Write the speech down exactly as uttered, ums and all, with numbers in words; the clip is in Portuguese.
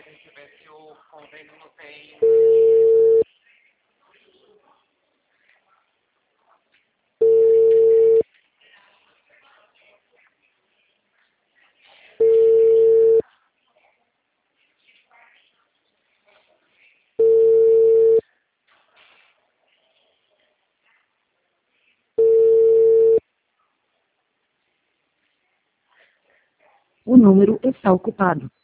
tem que ver se o convênio não tem. O número está ocupado.